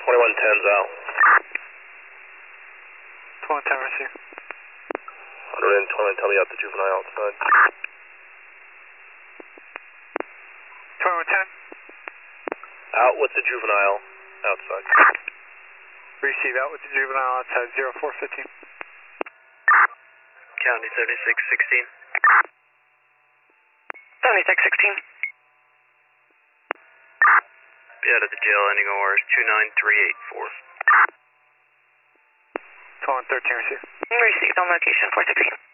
2110's out. 2110 receive. 120, tell me out the juvenile outside. 2110. Out with the juvenile outside. Receive out with the juvenile outside 0415. County 7616. 7616. Be out of the jail, ending ORs 29384. 2113 receive. Received on location 416.